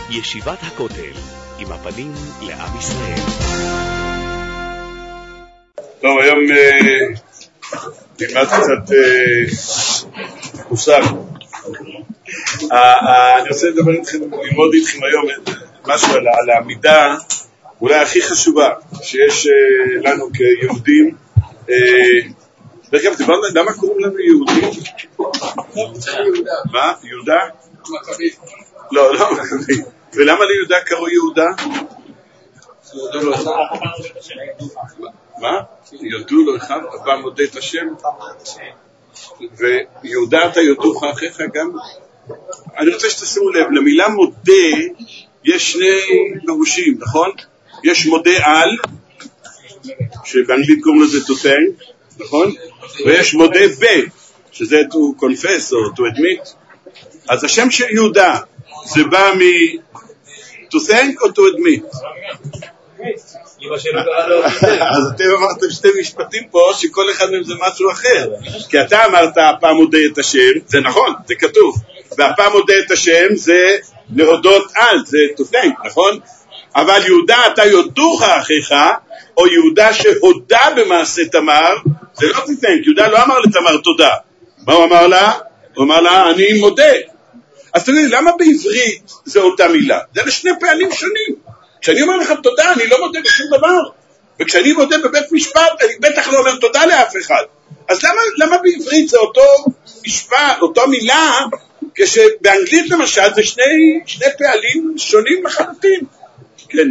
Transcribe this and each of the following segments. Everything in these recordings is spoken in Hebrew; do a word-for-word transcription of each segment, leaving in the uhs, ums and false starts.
ישיבת הכותל, עם הפנים לעם ישראל. טוב, היום נלמד קצת מושג. אני רוצה לדבר איתכם, ללמוד איתכם היום משהו על העמידה אולי הכי חשובה שיש לנו כיהודים. דרך אגב, למה קוראים לנו יהודים? מה? יהודה? לא, לא מכבי. ולמה ליהודה קראו יהודה? מה? יודו לו אחד, אבא מודה את השם. ויהודה אתה יודוך אחיך גם. אני רוצה שתשימו לב, למילה מודה יש שני פירושים, נכון? יש מודה על, שבאנגלית קוראים לזה to thank, נכון? ויש מודה ב, שזה to confess או to admit. אז השם של יהודה זה בא מ to thank או to admit? אז אתם אמרתם שתי משפטים פה שכל אחד מהם זה משהו אחר, כי אתה אמרת הפעם מודה את השם, זה נכון, זה כתוב, והפעם מודה את השם זה להודות על, זה to thank, נכון? אבל יהודה אתה יודוך אחיך, או יהודה שהודה במעשה תמר, זה לא to thank. יהודה לא אמר לתמר תודה. מה הוא אמר לה? הוא אמר לה אני מודה. אז תגיד, למה בעברית זה אותה מילה? זה לשני פעלים שונים. כשאני אומר לך תודה, אני לא מודה בשום דבר. וכשאני מודה בבית משפט, אני בטח לא אומר תודה לאף אחד. אז למה, למה בעברית זה אותו משפט, אותו מילה, כשבאנגלית למשל זה שני, שני פעלים שונים לחלוטין? כן.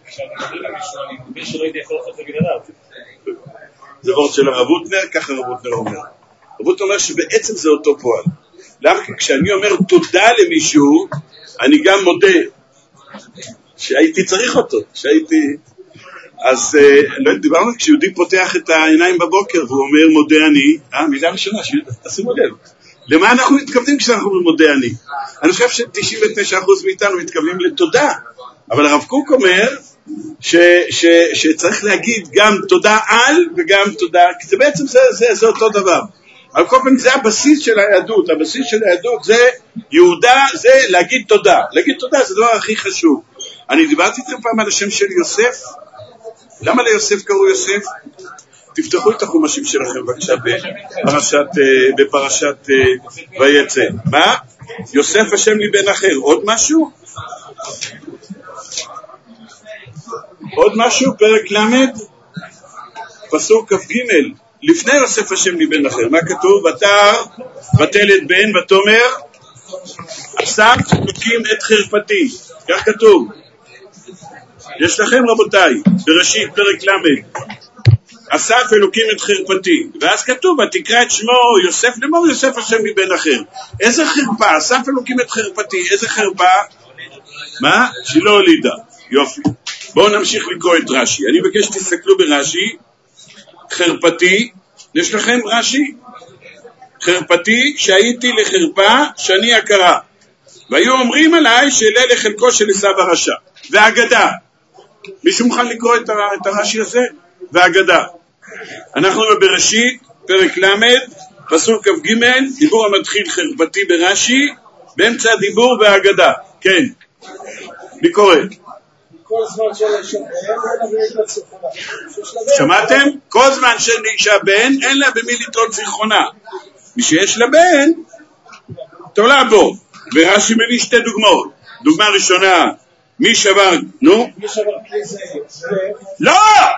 זה וורט של הרב הוטנר, ככה הרב הוטנר אומר. הרב הוטנר אומר שבעצם זה אותו פועל. למה? כשאני אומר תודה למישהו, אני גם מודה שהייתי צריך אותו, שהייתי... אז לא דיברנו, כשיהודי פותח את העיניים בבוקר והוא אומר מודה אני, אה, מילה ראשונה, תשימו לב. למה אנחנו מתכוונים כשאנחנו אומרים מודה אני? אני חושב ש-תשעים ותשעה אחוז מאיתנו מתכוונים לתודה. אבל הרב קוק אומר ש, ש, שצריך להגיד גם תודה על וגם תודה, כי זה בעצם זה, זה, זה אותו דבר. אבל כל פעם זה הבסיס של היהדות, הבסיס של היהדות זה יהודה, זה להגיד תודה. להגיד תודה זה הדבר הכי חשוב. אני דיברתי איתכם פעם על השם של יוסף. למה ליוסף קראו יוסף? תפתחו את החומשים שלכם בבקשה בפרשת, בפרשת ויצא. מה? יוסף השם לי בן אחר. עוד משהו? עוד משהו, פרק למד, פסוק כ"ג, לפני יוסף השם לי בן אחר, מה כתוב? ותר, ותלת בן, ותאמר, אסף אלוקים את חרפתי, כך כתוב. יש לכם רבותיי, בראשית פרק למד, אסף אלוקים את חרפתי, ואז כתוב, ותקרא את שמו יוסף לאמור יוסף השם לי בן אחר. איזה חרפה? אסף אלוקים את חרפתי, איזה חרפה? מה? שלא הולידה. יופי. בואו נמשיך לקרוא את רש"י. אני מבקש שתסתכלו ברש"י. חרפתי, יש לכם רש"י? חרפתי שהייתי לחרפה שאני הכרה. והיו אומרים עליי שאלה לחלקו של עשיו הרשע. והאגדה. מישהו מוכן לקרוא את, הר... את הרש"י הזה? והאגדה. אנחנו בראשית, פרק למד, פסוק כ"ג, דיבור המתחיל חרפתי ברש"י, באמצע הדיבור והאגדה. כן. מי קורא? כל זמן של אישה בן, שמעתם? כל זמן של אישה בן, אין לה במי לתלות זיכרונה. מי שיש לה בן, תולה בו. ורש"י מביא שתי דוגמאות. דוגמה ראשונה, מי שבר, נו? מי שבר כלי זה, לא!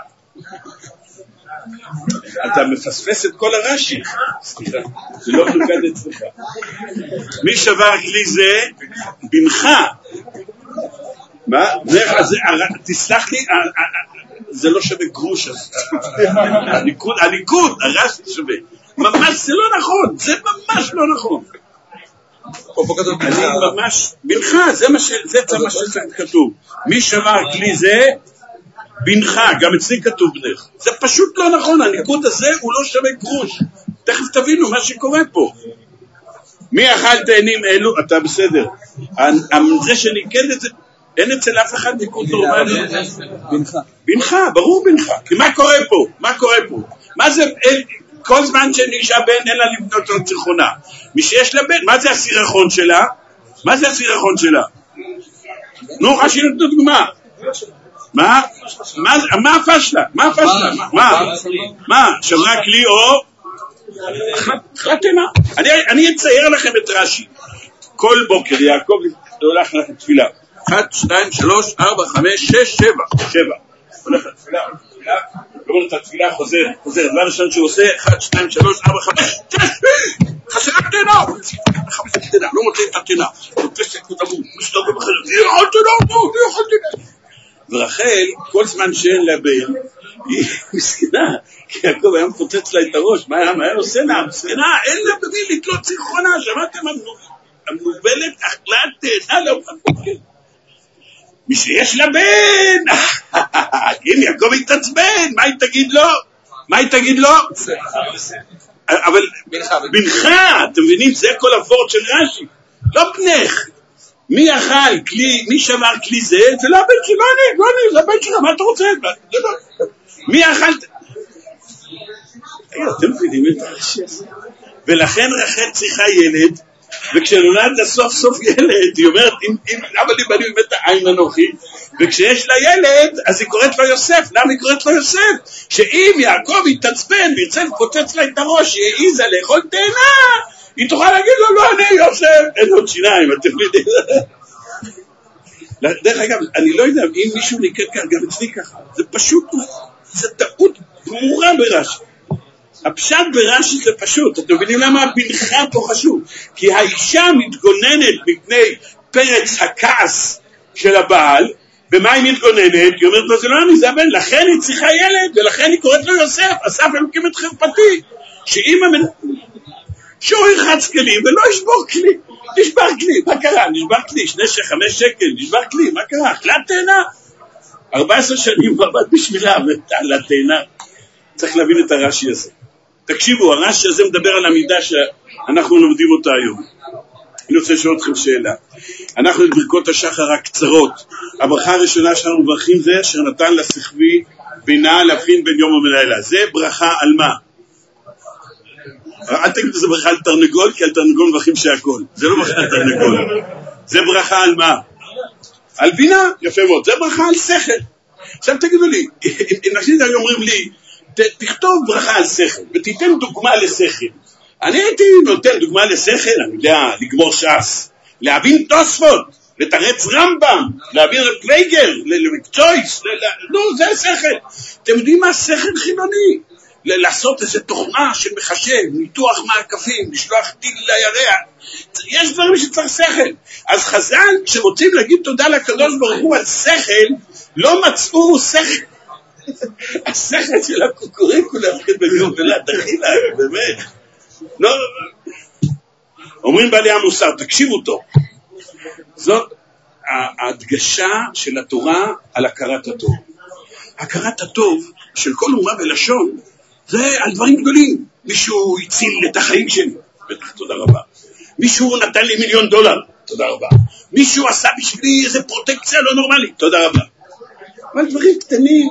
אתה מפספס את כל הרש"י. סליחה, זה לא מנוגד אצלך. מי שבר כלי זה, בנך. מה? תסלח לי, זה לא שווה גרוש. הליכוד, הליכוד, הרש"י שווה. ממש זה לא נכון, זה ממש לא נכון. אני ממש, בנך, זה מה שכתוב. מי שבר כלי זה, בנך, גם אצלי כתוב בנך. זה פשוט לא נכון, הליכוד הזה הוא לא שווה גרוש. תכף תבינו מה שקורה פה. מי אכל תאנים אלו? אתה בסדר. זה שניקד את זה, אין אצל אף אחד ניקוד נורמלי. בנך. בנך, ברור בנך. כי מה קורה פה? מה קורה פה? מה זה, כל זמן שאישה בן אין לה לבנות עוד זיכרונה. מי שיש לה בן, מה זה הסירחון שלה? מה זה הסירחון שלה? נו, רש"י נתנו דוגמה. מה? מה הפשלה? מה הפשלה? מה? מה? שברה כלי או? חתימה. אני אצייר לכם את רש"י. כל בוקר יעקב הולך לך לתפילה. אחת, שתיים, שלוש, ארבע, חמש, שש, שבע. שבע. הולך לתפילה, לתפילה. גומר את התפילה, חוזר, חוזר. דבר ראשון שהוא עושה, אחת, שתיים, שלוש, ארבע, חמש, שש, חסרה תינה. חמש תינה, לא מוצא את התינה. תופסת את המות, מסתובב אחרת. היא יכול תינה, היא יכול תינה. ורחל, כל זמן שאין לה בן, היא מסכנה, כי יעקב היה מפוצץ לה את הראש. מה היה עושה לה? מסכנה, אין לה בבי לתלות זיכרונה. שמעתם המנובלת אכלה תאנה לאופן בוקר. מי שיש לה בן, אם יעקב יתעצבן, מה היא תגיד לו? מה היא תגיד לו? אבל בנך, אתם מבינים, זה כל הוורד של רש"י. לא בנך. מי אכל כלי, מי שבר כלי זה, זה לא הבן שלו, לא אני, לא אני, זה הבן שלו, מה אתה רוצה? מי אכל? אתם מבינים את הרש"י הזה? ולכן רחל צריכה ילד, וכשנולד סוף סוף ילד, היא אומרת, למה לי בנים באמת העין אנוכי? וכשיש לה ילד, אז היא קוראת לו יוסף. למה היא קוראת לו יוסף? שאם יעקב יתעצבן וירצה לפוצץ לה את הראש, היא העיזה לאכול תאנה, היא תוכל להגיד לו, לא, אני יוסף, אין עוד שיניים, אתם יודעים. דרך אגב, אני לא יודע, אם מישהו ניקד כאן, גם אצלי ככה, זה פשוט, זה טעות ברורה ברש"י. הפשט ברש"י זה פשוט, אתם מבינים למה הבנך פה חשוב? כי האישה מתגוננת מפני פרץ הכעס של הבעל, במה היא מתגוננת? היא אומרת לו, זה לא אני, זה הבן, לכן היא צריכה ילד, ולכן היא קוראת לו יוסף, אסף אלוקים את חרפתי, שאמא מנ... שהוא ירחץ כלים ולא ישבור כלי, נשבר כלי, מה קרה? נשבר כלי, שני חמש שקל, נשבר כלי, מה קרה? אכלה תאנה, ארבע עשרה שנים עבד בשבילה, ועלה תאנה. צריך להבין את הרש"י הזה. תקשיבו, הרש"י הזה מדבר על המידה שאנחנו לומדים אותה היום. אני רוצה לשאול אתכם שאלה. אנחנו את ברכות השחר הקצרות, הברכה הראשונה שאנחנו מברכים זה אשר נתן לשכבי בינה להבחין בין יום ולילה. זה ברכה על מה? אל תגידו זה ברכה על תרנגול, כי על תרנגול מברכים שהכל. זה לא ברכה על תרנגול. זה ברכה על מה? על בינה, יפה מאוד. זה ברכה על שכל. עכשיו תגידו לי, אם נשים היו אומרים לי, תכתוב ברכה על שכל, ותיתן דוגמה לשכל. אני הייתי נותן דוגמה לשכל, אני יודע, לגמור ש"ס, להבין תוספות, לתרץ רמב"ם, להבין פלייגר, למקצויס, לא, זה שכל. אתם יודעים מה שכל חילוני? לעשות איזו תוכנה של מחשב, ניתוח מעקפים, לשלוח טיל לירח. יש דברים שצריך שכל. אז חז"ל, כשרוצים להגיד תודה לקדוש ברוך הוא על שכל, לא מצאו שכל. השכל של הקוקוריקו להפחיד בגרום ולא, תחילה, באמת. לא, אומרים בעלי המוסר, תקשיבו טוב. זאת ההדגשה של התורה על הכרת הטוב. הכרת הטוב של כל אומה בלשון, זה על דברים גדולים. מישהו הציל את החיים שלי, בטח, תודה רבה. מישהו נתן לי מיליון דולר, תודה רבה. מישהו עשה בשבילי איזה פרוטקציה לא נורמלית, תודה רבה. אבל דברים קטנים,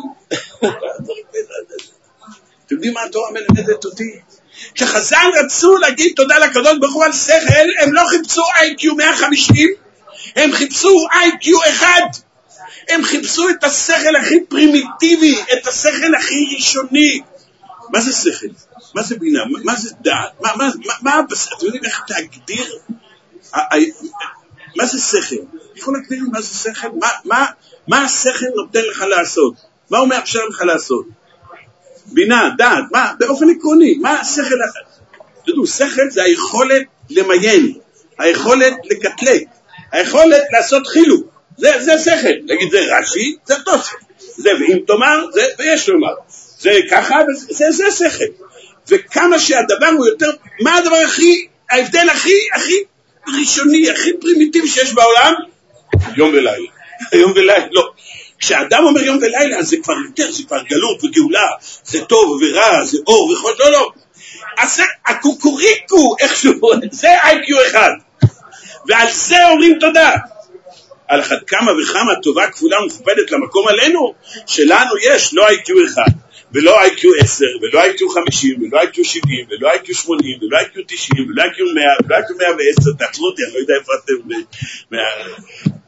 אתם יודעים מה התורה מלמדת אותי? כשחז"ל רצו להגיד תודה לקדוש ברוך הוא על שכל, הם לא חיפשו איי קיו מאה וחמישים, הם חיפשו איי קיו אחד. הם חיפשו את השכל הכי פרימיטיבי, את השכל הכי ראשוני. מה זה שכל? מה זה בינה? מה זה דעת? מה, מה, מה, מה, אתם יודעים איך להגדיר? מה זה שכל? יכול להגדיר מה זה שכל? מה, מה, מה השכל נותן לך לעשות? מה הוא מאפשר לך לעשות? בינה, דעת, מה? באופן עקרוני, מה השכל? תדעו, שכל זה היכולת למיין, היכולת לקטלק, היכולת לעשות חילוק. זה, זה שכל. להגיד, זה רש"י, זה תוספות. זה ואם תאמר, זה ויש לומר. זה ככה, זה, זה שכל. וכמה שהדבר הוא יותר, מה הדבר הכי, ההבדל הכי, הכי ראשוני, הכי פרימיטיבי שיש בעולם? יום ולילה. יום ולילה, לא. כשאדם אומר יום ולילה, אז זה כבר יותר, זה כבר גלות וגאולה, זה טוב ורע, זה אור וחוד, לא, לא. אז הקוקוריקו, איכשהו, זה איי קיו אחד. ועל זה אומרים תודה. על אחד כמה וכמה טובה כפולה ומכופלת למקום עלינו, שלנו יש לא איי קיו אחד, ולא איי קיו עשר, ולא איי קיו חמישים, ולא איי קיו שבעים, ולא איי קיו שמונים, ולא איי קיו תשעים, ולא איי קיו מאה, ולא איי קיו מאה ועשר, תעצרו אותי, אני לא יודע איפה אתם,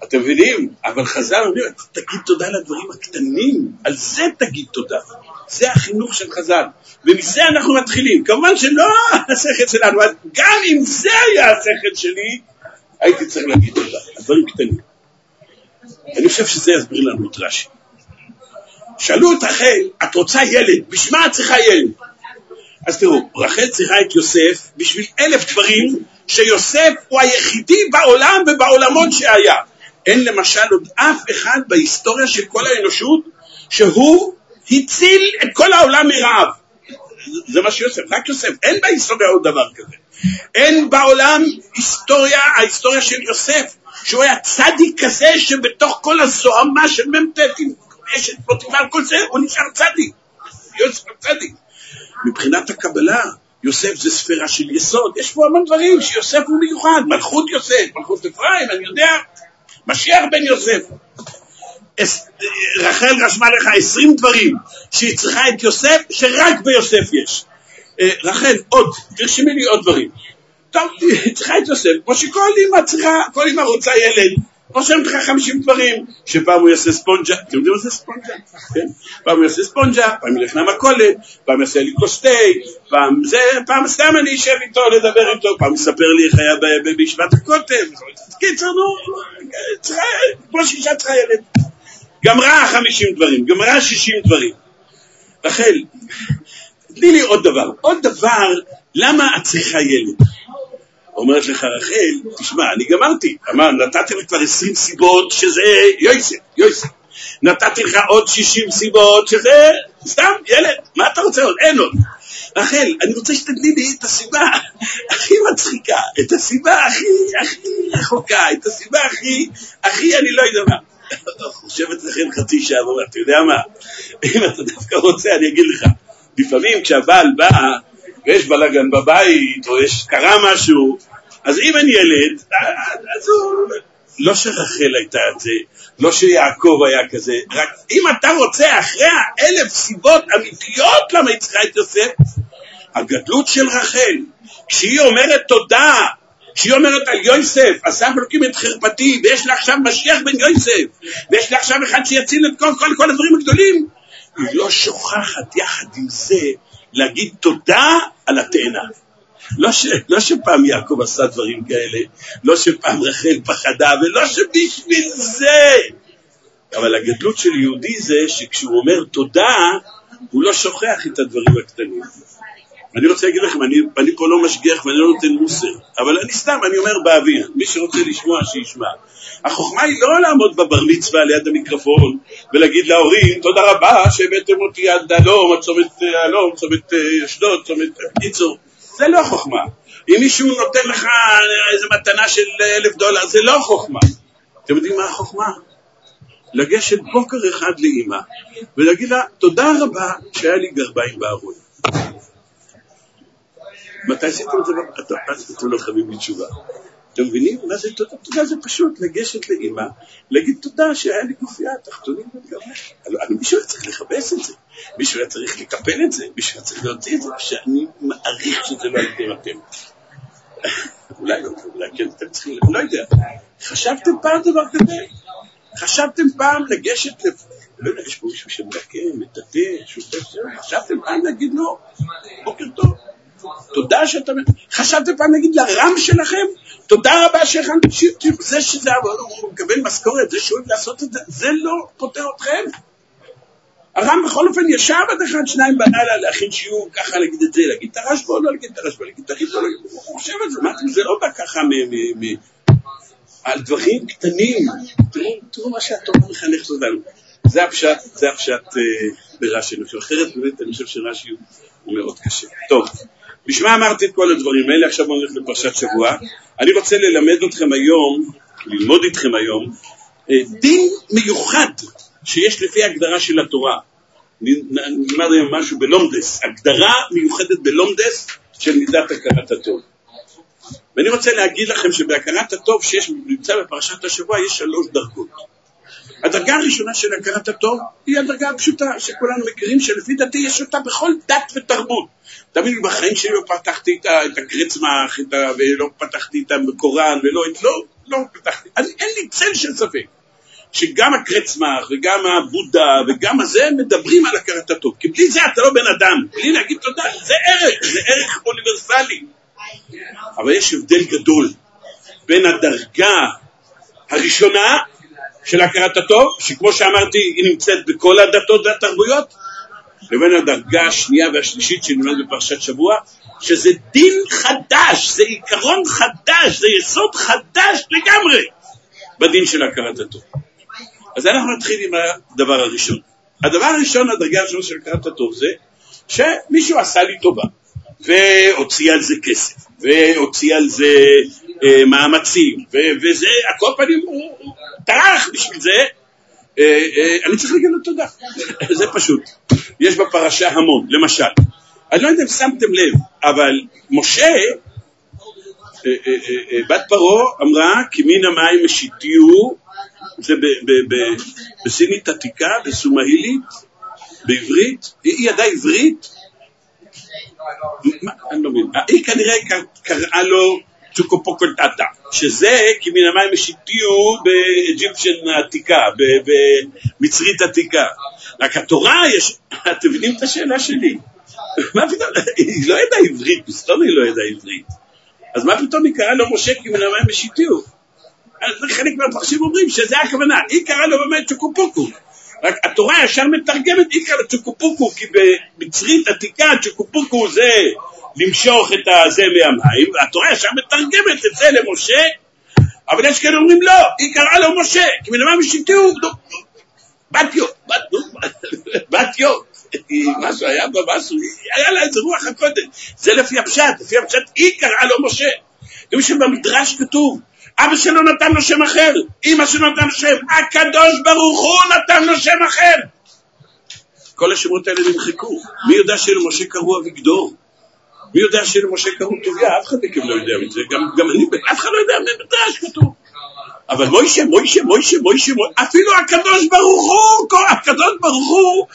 אתם מבינים? אבל חז"ל אומרים, תגיד תודה לדברים הקטנים, על זה תגיד תודה. זה החינוך של חז"ל, ומזה אנחנו מתחילים. כמובן שלא השכל שלנו, גם אם זה היה השכל שלי, הייתי צריך להגיד תודה, הדברים קטנים. אני חושב שזה יסביר לנו את רש"י. שאלו את רחל, את רוצה ילד, בשביל מה את צריכה ילד? אז תראו, רחל צריכה את יוסף בשביל אלף דברים, שיוסף הוא היחידי בעולם ובעולמות שהיה. אין למשל עוד אף אחד בהיסטוריה של כל האנושות, שהוא הציל את כל העולם מרעב. זה מה שיוסף, רק יוסף. אין בהיסטוריה עוד דבר כזה. אין בעולם היסטוריה, ההיסטוריה של יוסף, שהוא היה צדיק כזה שבתוך כל הזוהמה של ממתתים, אשת פוטיפר, כל זה, הוא נשאר צדיק. יוסף צדיק. מבחינת הקבלה, יוסף זה ספירה של יסוד. יש פה המון דברים שיוסף הוא מיוחד. מלכות יוסף, מלכות אפרים, אני יודע, משיח בן יוסף. רחל רשמה לך עשרים דברים שהיא צריכה את יוסף, שרק ביוסף יש. רחל, עוד, תרשמי לי עוד דברים. טוב, היא צריכה את יוסף, כמו שכל אמא צריכה, כל אמא רוצה ילד, רושמת לך חמישים דברים, שפעם הוא יעשה ספונג'ה, אתם יודעים מה זה ספונג'ה? כן? פעם הוא יעשה ספונג'ה, פעם ילך למכולת, פעם יעשה לי קוסטי, פעם זה, פעם סתם אני אשב איתו, לדבר איתו, פעם יספר לי איך היה בישיבת הכותל, קיצר, נו, צריכה, כמו שאישה צריכה ילד. גמרה חמישים דברים, גמרה שישים דברים. רחל, תני לי עוד דבר, עוד דבר, למה את צריכה ילד? אומרת לך רחל, תשמע, אני גמרתי, אמר, נתתי לך כבר עשרים סיבות שזה יוסף, יוסף. נתתי לך עוד שישים סיבות שזה סתם ילד, מה אתה רוצה עוד? אין עוד. רחל, אני רוצה שתתני לי את הסיבה הכי מצחיקה, את הסיבה הכי, הכי רחוקה, את הסיבה הכי, הכי אני לא יודע מה. חושבת לכם חצי שעה, ואומר, אתה יודע מה? אם אתה דווקא רוצה, אני אגיד לך, לפעמים כשהבעל בא, ויש בלגן בבית, או יש קרה משהו, אז אם אין ילד, אז הוא... לא שרחל הייתה את זה, לא שיעקב היה כזה, רק אם אתה רוצה אחרי האלף סיבות אמיתיות למה היא צריכה את יוסף, הגדלות של רחל, כשהיא אומרת תודה, כשהיא אומרת על יוסף, אסף אלוקים את חרפתי, ויש לה עכשיו משיח בן יוסף, ויש לה עכשיו אחד שיציל את כל, כל, כל הדברים הגדולים, היא לא שוכחת יחד עם זה, להגיד תודה על התאנה. לא, ש, לא שפעם יעקב עשה דברים כאלה, לא שפעם רחל פחדה, ולא שבשביל זה. אבל הגדלות של יהודי זה שכשהוא אומר תודה, הוא לא שוכח את הדברים הקטנים. אני רוצה להגיד לכם, אני, אני פה לא משגיח ואני לא נותן מוסר, אבל אני סתם, אני אומר באוויר, מי שרוצה לשמוע, שישמע. החוכמה היא לא לעמוד בבר מצווה ליד המיקרופון, ולהגיד להורים, תודה רבה שהבאתם אותי עד אלום, צומת אלום, צומת אשדוד, צומת קיצור. זה לא חוכמה. אם מישהו נותן לך איזו מתנה של אלף דולר, זה לא חוכמה. אתם יודעים מה החוכמה? לגשת בוקר אחד לאמא, ולהגיד לה, תודה רבה שהיה לי גרביים בארון. מתי עשיתם את זה? אתם לא חייבים לי תשובה. אתם מבינים? מה זה תודה? תודה זה פשוט לגשת לאמא, להגיד תודה שהיה לי גופייה, תחתונים וגרביים. מישהו היה צריך לחפש את זה, מישהו היה צריך לקפל את זה, מישהו היה צריך להוציא את זה, שאני מעריך שזה לא הייתם אתם. אולי לא, אולי כן, אתם צריכים, לא יודע. חשבתם פעם דבר כזה? חשבתם פעם לגשת לפ... לא יודע, יש פה מישהו שמלקה, מטאטא, שותף, חשבתם פעם להגיד לא, בוקר טוב. תודה שאתה... חשבתם פעם להגיד לרם שלכם, תודה רבה שהכנתם, זה שזה הוא מקבל משכורת, זה שהוא לעשות את זה, זה לא פותר אתכם. הרם בכל אופן ישב עד אחד שניים בלילה להכין שיעור, ככה להגיד את זה, להגיד את הרשב"א, לא להגיד את הרשב"א, להגיד את החיבור, הוא חושב את זה, מה אתם, זה לא בא ככה על דברים קטנים. תראו מה שהתורה מחנכת אותנו. זה הפשט, זה הפשט ברש"י, אחרת באמת אני חושב שרש"י הוא מאוד קשה. טוב, בשמה אמרתי את כל הדברים האלה, עכשיו אני הולך לפרשת שבוע. אני רוצה ללמד אתכם היום, ללמוד איתכם היום, דין מיוחד שיש לפי הגדרה של התורה. נלמד היום משהו בלומדס, הגדרה מיוחדת בלומדס של מידת הכרת הטוב. ואני רוצה להגיד לכם שבהכרת הטוב שיש נמצא בפרשת השבוע יש שלוש דרגות. הדרגה הראשונה של הכרת הטוב היא הדרגה הפשוטה שכולנו מכירים, שלפי דעתי יש אותה בכל דת ותרבות. תמיד בחיים שלי לא פתחתי את הקרצמח ולא פתחתי את הקוראן ולא את לא, לא פתחתי. אז אין לי צל של ספק. שגם הקרצמח וגם הבודה וגם הזה מדברים על הכרת הטוב. כי בלי זה אתה לא בן אדם. בלי להגיד תודה. זה ערך. זה ערך אוניברסלי. אבל יש הבדל גדול בין הדרגה הראשונה של הכרת הטוב, שכמו שאמרתי היא נמצאת בכל הדתות והתרבויות, לבין הדרגה השנייה והשלישית שנלמד בפרשת שבוע, שזה דין חדש, זה עיקרון חדש, זה יסוד חדש לגמרי בדין של הכרת הטוב. אז אנחנו נתחיל עם הדבר הראשון. הדבר הראשון, הדרגה הראשונה של הכרת הטוב, זה שמישהו עשה לי טובה והוציא על זה כסף והוציא על זה אה, מאמצים ו- וזה, הכל פנים הוא, הוא טרח בשביל זה, אה, אה, אני צריך להגיד לו תודה. זה פשוט. יש בפרשה המון, למשל. אני לא יודע אם שמתם לב, אבל משה, אה, אה, אה, אה, בת פרעה אמרה, כי מן המים משיתיהו, זה ב- ב- ב- בסינית עתיקה, בסומהילית, בעברית, היא ידעה עברית, אני לא מבין, היא כנראה קראה לו צ'וקופוקולטטה, שזה כי מן המים משיתיהו באג'יפשן עתיקה, במצרית עתיקה. רק התורה יש, אתם מבינים את השאלה שלי? מה פתאום, היא לא ידעה עברית, בסתום היא לא ידעה עברית. אז מה פתאום היא קראה לו משה כי מן המים משיתיהו? חלק מהפרשים אומרים שזה הכוונה, היא קראה לו באמת צ'וקופוקו. רק התורה ישר מתרגמת איקר לצ'וקופוקו, כי במצרית עתיקה צ'וקופוקו זה למשוך את הזה מהמים, והתורה ישר מתרגמת את זה למשה, אבל יש כאלה אומרים לא, היא קראה לו משה, כי מלמה משיתיהו, בתיו, בתיו, משהו היה בה משהו, היה לה איזה רוח הקודם, זה לפי הפשט, לפי הפשט היא קראה לו משה, גם שבמדרש כתוב, אבא שלו נתן לו שם אחר, אמא שלו נתן לו שם, הקדוש ברוך הוא נתן לו שם אחר. כל השמות האלה נמחקו. מי יודע שלמשה קראו אביגדור? מי יודע שלמשה קראו טוביה? אף אחד מכם לא יודע מזה, גם, גם אני, אף אחד לא יודע מדרש כתוב. אבל מוישה, מוישה, מוישה, מוישה, אפילו הקדוש ברוך הוא, הקדוש ברוך הוא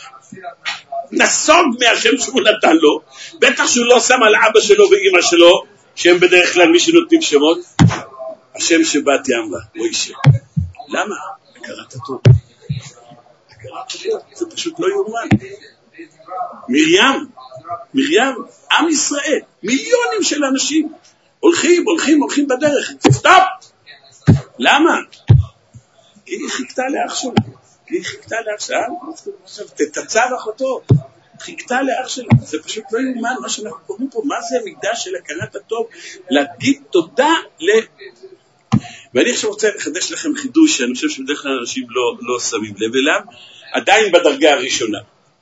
נסוג מהשם שהוא נתן לו, בטח שהוא לא שם על אבא שלו ואמא שלו, שהם בדרך כלל מי שנותנים שמות, השם שבאתי אמרה, מוישה. למה? הכרת הטוב. הכרת הטוב, זה פשוט לא יאומן. מרים, מרים, עם ישראל, מיליונים של אנשים, הולכים, הולכים, הולכים בדרך. סטופ! למה? כי היא חיכתה לאח שלה. כי היא חיכתה לאח שלה. עכשיו, תתצב אחותו. חיכתה לאח שלה. זה פשוט לא יאומן מה שאנחנו קוראים פה. מה זה המקדש של הכרת הטוב? להגיד תודה ל... ואני עכשיו רוצה לחדש לכם חידוש שאני חושב שבדרך כלל אנשים לא, לא שמים לב אליו, עדיין בדרגה הראשונה.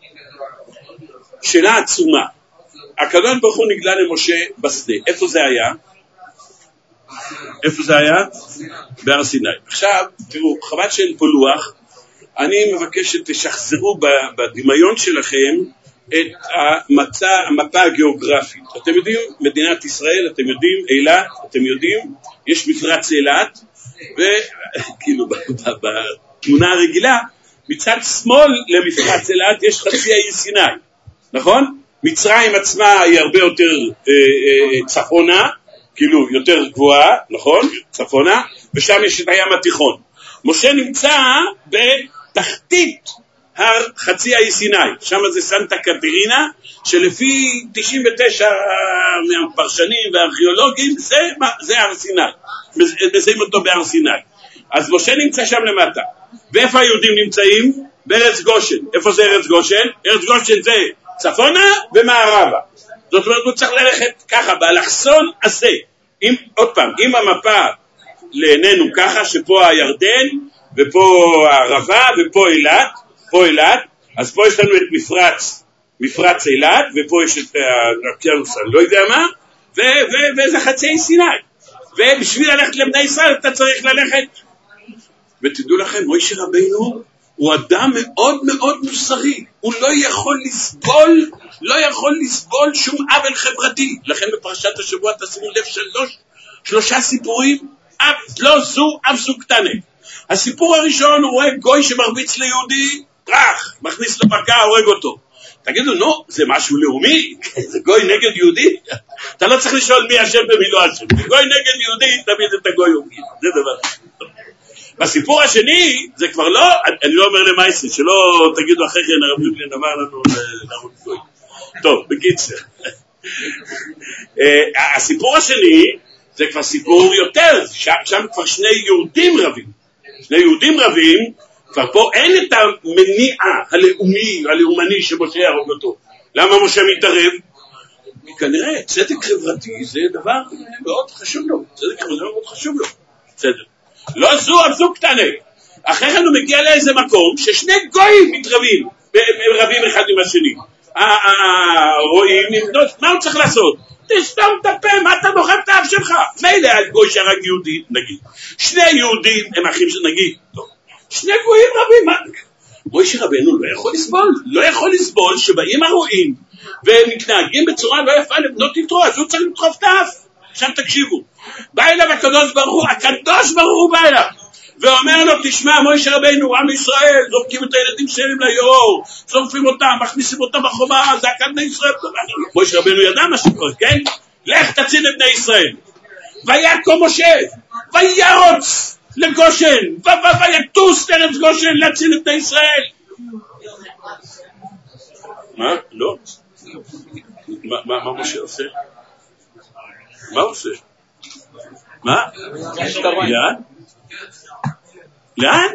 שאלה עצומה. הקדוש ברוך הוא נגלה למשה בשדה. איפה זה היה? איפה זה היה? בהר סיני. עכשיו, תראו, חבל שאין פה לוח, אני מבקש שתשחזרו בדמיון שלכם את המצע, המפה הגיאוגרפית. אתם יודעים, מדינת ישראל, אתם יודעים, אילת, אתם יודעים, יש מפרץ אילת, וכאילו בתמונה הרגילה, מצד שמאל למפרץ אילת יש חצי האי סיני, נכון? מצרים עצמה היא הרבה יותר אה, אה, צפונה, כאילו יותר גבוהה, נכון? צפונה, ושם יש את הים התיכון. משה נמצא בתחתית הר חצי האי סיני, שם זה סנטה קטרינה, שלפי תשעים ותשע מהפרשנים והארכיאולוגים זה, זה הר סיני, מזהים אותו בהר סיני. אז משה נמצא שם למטה. ואיפה היהודים נמצאים? בארץ גושן. איפה זה ארץ גושן? ארץ גושן זה צפונה ומערבה. זאת אומרת, הוא צריך ללכת ככה, באלכסון הזה. אם, עוד פעם, אם המפה לעינינו ככה, שפה הירדן, ופה הערבה, ופה אילת, פה אילת, אז פה יש לנו את מפרץ, מפרץ אילת, ופה יש את האוקיינוס, אני לא יודע מה, וזה חצי סיני. ובשביל ללכת לבני ישראל אתה צריך ללכת. ותדעו לכם, משה רבינו הוא אדם מאוד מאוד מוסרי, הוא לא יכול לסבול, לא יכול לסבול שום עוול חברתי. לכן בפרשת השבוע תשימו לב שלוש, שלושה סיפורים, אף לא זו, אף זו קטנה. הסיפור הראשון הוא רואה גוי שמרביץ ליהודי, טרח, מכניס לו מכה, הורג אותו. תגידו, נו, זה משהו לאומי, זה גוי נגד יהודי, אתה לא צריך לשאול מי אשם ומי לא אשם, גוי נגד יהודי תמיד את הגוי יהודי, זה דבר. בסיפור השני, זה כבר לא, אני לא אומר למייסי, שלא תגידו אחרי כן, הרב יוגלין אמר לנו לעמוד גוי. טוב, בקיצר. הסיפור השני, זה כבר סיפור יותר, שם כבר שני יהודים רבים, שני יהודים רבים, כבר פה אין את המניעה הלאומי, הלאומני שמשה יהרוג אותו. למה משה מתערב? כנראה צדק חברתי זה דבר מאוד חשוב לו, צדק חברתי מאוד חשוב לו, צדק. לא זו, זו קטנה. אחרי כן הוא מגיע לאיזה מקום ששני גויים מתרבים, רבים אחד עם השני. רואים, מה הוא צריך לעשות? תסתום את הפה, מה אתה דוחף את האף שלך? מילא הגוי שהרג יהודי, נגיד. שני יהודים הם אחים שנגיד, טוב. שני גויים רבים, מוישה רבנו לא יכול לסבול, לא יכול לסבול שבאים הרועים ומתנהגים בצורה לא יפה לבנות יתרו, אז הוא צריך לדחוף את האף. עכשיו תקשיבו, בא אליו הקדוש ברוך הוא, הקדוש ברוך הוא בא אליו ואומר לו, תשמע מוישה רבנו, עם ישראל, זורקים את הילדים שלהם ליאור, שורפים אותם, מכניסים אותם בחומה, זעקת בני ישראל. מוישה רבנו ידע מה שקורה, כן? לך תציל את בני ישראל. ויקום משה, וירוץ לגושן, ויטוס לארץ גושן להציל את בני ישראל. מה? לא? מה משה עושה? מה עושה? מה? לאן? לאן?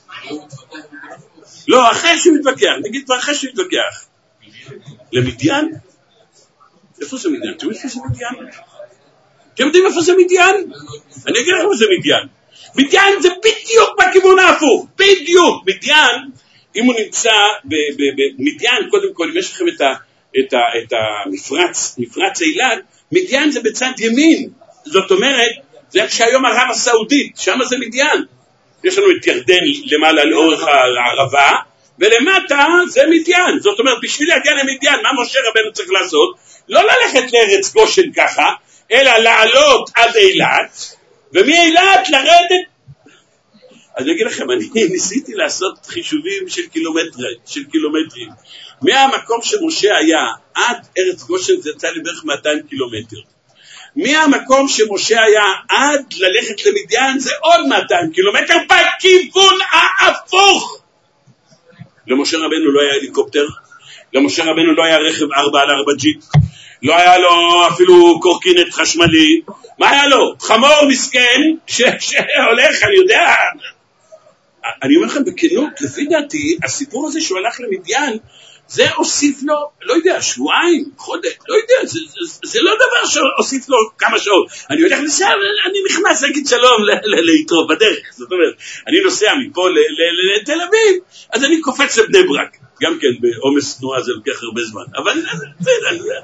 לא, אחרי שהוא מתווכח, נגיד כבר אחרי שהוא מתווכח. למדיין? איפה זה מדיין? אתם יודעים איפה זה מדיין? אתם יודעים איפה זה מדיין? אני אגיד לכם איפה זה מדיין. מדיין זה בדיוק בכיוון ההפוך, בדיוק. מדיין, אם הוא נמצא במדיין, קודם כל, אם יש לכם את המפרץ, מפרץ אילת, מדיין זה בצד ימין. זאת אומרת, זה שהיום ערב הסעודית, שם זה מדיין. יש לנו את ירדן למעלה לאורך הערבה, ולמטה זה מדיין. זאת אומרת, בשביל להגיע למדיין, מה משה רבנו צריך לעשות? לא ללכת לארץ גושן ככה, אלא לעלות עד אילת, ומאילת לרדת. אז אני אגיד לכם, אני ניסיתי לעשות חישובים של קילומטרים, של קילומטרים. מהמקום שמשה היה עד ארץ גושן זה יצא לי בערך מאתיים קילומטר. מהמקום שמשה היה עד ללכת למדיין זה עוד מאתיים קילומטר בכיוון ההפוך. למשה רבנו לא היה הליקופטר, למשה רבנו לא היה רכב ארבע על ארבע ג'יפ, לא היה לו אפילו קורקינט חשמלי. מה היה לו? חמור מסכן שהולך, אני יודע. אני אומר לכם בכנות, לפי דעתי, הסיפור הזה שהוא הלך למדיין, זה הוסיף לו, לא יודע, שבועיים, חודש, לא יודע, זה, זה, זה לא דבר שהוסיף לו כמה שעות. אני הולך לנסוע, אני נכנס להגיד שלום ליתרו בדרך. זאת אומרת, אני נוסע מפה לתל אביב, אז אני קופץ לבני ברק. גם כן, בעומס תנועה זה לוקח הרבה זמן. אבל זה,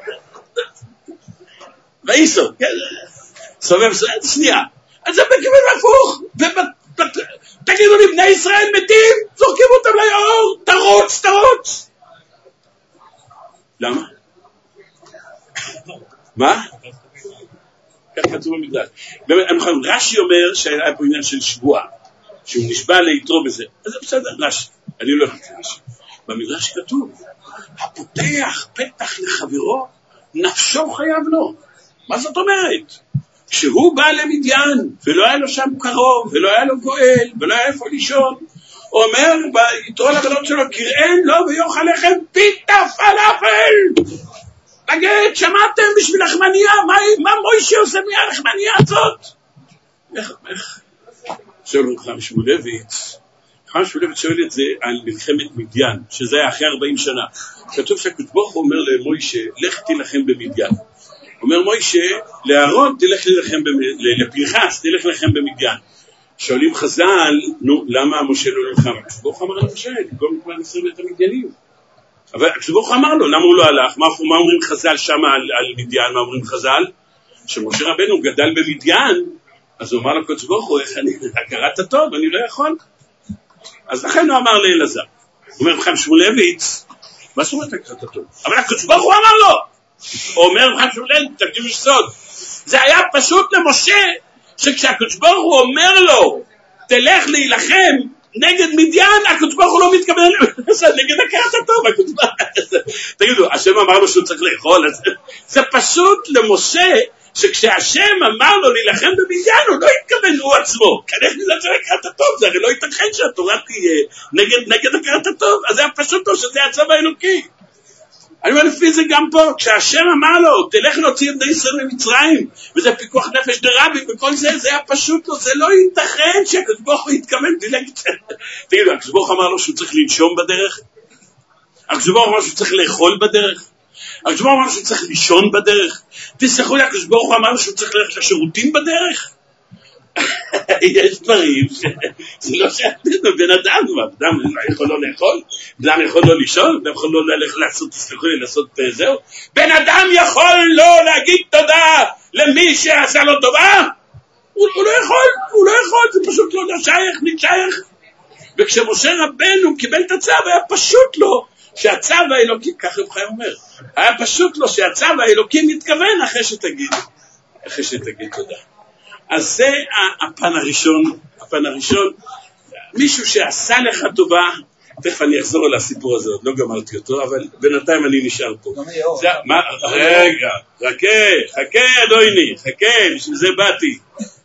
ואיסו, סובב, שנייה. אז זה בכיוון הפוך, תגידו לי, בני ישראל מתים, זורקים אותם ליאור, תרוץ, תרוץ. למה? מה? כך כתוב במדרש. רש"י אומר שהיה פה עניין של שבועה, שהוא נשבע ליתרו בזה. אז זה בסדר, רש"י. אני לא יכול רש"י. במדרש כתוב, הפותח פתח לחברו, נפשו חייב לו. מה זאת אומרת? כשהוא בא למדיין, ולא היה לו שם קרוב, ולא היה לו גואל, ולא היה איפה לישון, הוא אומר, יתרו לבנות שלו, קראן לו ויוכל לכם פיתה פלאפל. תגיד, שמעתם בשביל לחמניה? מה, מה מוישה עושה מהלחמניה הזאת? איך, איך? שואל חכם שמואלביץ. חכם שמואלביץ שואל את זה על מלחמת מדיין, שזה היה אחרי ארבעים שנה. כתוב שהקדוש ברוך הוא אומר למוישה, לך תילחם במדיין. אומר מוישה, לאהרון תלך להילחם, לפנחס תלך להילחם במדיין. שואלים חז"ל, נו, למה משה לא נלחם? הקדוש ברוך הוא אמר למשה, במקום כבר נסרים את המדיינים. אבל הקדוש ברוך הוא אמר לו, למה הוא לא הלך? מה, מה אומרים חז"ל שם על, על מדיין? מה אומרים חז"ל? שמשה רבנו גדל במדיין, אז הוא אמר לקדוש ברוך הוא, איך אני, קראת טוב, אני לא יכול. אז לכן הוא אמר לאלעזר. הוא אומר, חכם שמואלביץ, מה זאת אומרת קראת טוב? אבל הקדוש ברוך הוא אמר לו. הוא אומר, חכם שמואלביץ, תקשיבו שסוד. זה היה פשוט למשה, שכשהקדוש ברוך הוא אומר לו, תלך להילחם, נגד מדיין, הקדוש ברוך הוא לא מתכוון נגד הכרת הטוב. תגידו, השם אמר לו שהוא צריך לאכול, זה פשוט למשה, שכשהשם אמר לו להילחם במדיין, הוא לא התכוון הוא עצמו, כנראה זה צריך הכרת הטוב, זה הרי לא ייתכן שהתורה תהיה נגד הכרת הטוב, אז זה היה פשוט לו שזה הצו האלוקי. אני אומר לפי זה גם פה, כשהשם אמר לו, תלך להוציא את בני ישראל ממצרים, וזה פיקוח נפש דרבי, וכל זה, זה היה פשוט לו, זה לא ייתכן שהקדוש ברוך הוא יתכוון, תגידו, הקדוש ברוך אמר לו שהוא צריך לנשום בדרך, הקדוש ברוך אמר שהוא צריך לאכול בדרך, הקדוש ברוך אמר שהוא צריך לישון בדרך, תסלחו לי, הקדוש ברוך אמר שהוא צריך ללכת לשירותים בדרך, יש דברים שזה לא שעתנו בן אדם, אדם יכול לא לאכול, אדם יכול לא לישון, אדם יכול לא ללכת לעשות, תסלחו לי, לעשות זהו, בן אדם יכול לא להגיד תודה למי שעשה לו טובה, הוא לא יכול, הוא לא יכול, זה פשוט לא שייך, נשייך. וכשמשה רבנו קיבל את הצו, היה פשוט לו שהצו האלוקי, כך רב חיים אומר, היה פשוט לו שהצו האלוקי מתכוון אחרי שתגיד, אחרי שתגיד תודה. אז זה הפן הראשון, הפן הראשון, מישהו שעשה לך טובה, תכף אני אחזור על הסיפור הזה, עוד לא גמרתי אותו, אבל בינתיים אני נשאר פה. רגע, חכה, חכה אדוני, חכה, בשביל זה באתי.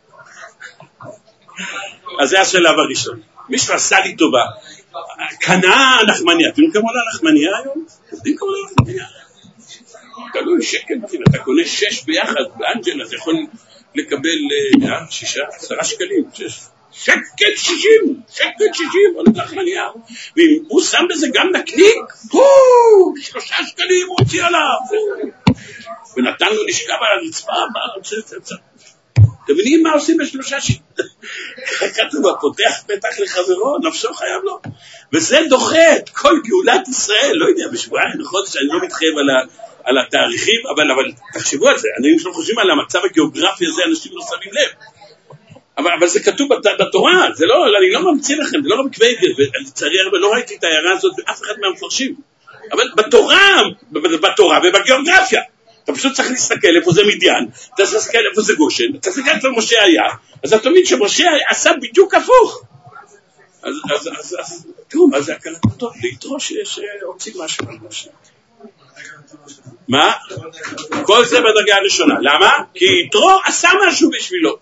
אז זה השלב הראשון. מישהו עשה לי טובה, קנה נחמניה, אתם יודעים כמה עולה נחמניה היום? אתם יודעים כמה עולה נחמניה? תלוי שקל, אתה קונה שש ביחד, באנג'ל, אתה יכול לקבל שישה, עשרה שקלים, שקל שישים, שקל שישים, עולה נחמניה, ואם הוא שם בזה גם נקניק, שלושה שקלים הוא הוציא עליו, ונתן לו לשכב על הרצפה, אתם מבינים מה עושים בשלושה שקלים? כתוב, הפותח פתח לחברו, נפשו חייב לו. וזה דוחה את כל גאולת ישראל, לא יודע, בשבועיים, בחודש, אני לא מתחייב על, ה, על התאריכים, אבל, אבל תחשבו על זה, אני לא חושבים על המצב הגיאוגרפי הזה, אנשים לא שמים לב. אבל, אבל זה כתוב בתורה, זה לא, אני לא ממציא לכם, זה לא רק קוויגל, ולצערי הרבה לא ראיתי את ההערה הזאת באף אחד מהמפרשים. אבל בתורה, בתורה ובגיאוגרפיה, אתה פשוט צריך להסתכל איפה זה מדיין, אתה צריך להסתכל איפה זה גושן, אתה צריך להסתכל איפה משה היה, אז אתה מבין שמשה עשה בדיוק הפוך. אז, אז, אז, אז, תראו, מה זה הקלת טוב? ליתרו שהוציא משהו על משה. מה? כל זה בדרגה הראשונה. למה? כי יתרו עשה משהו בשבילו.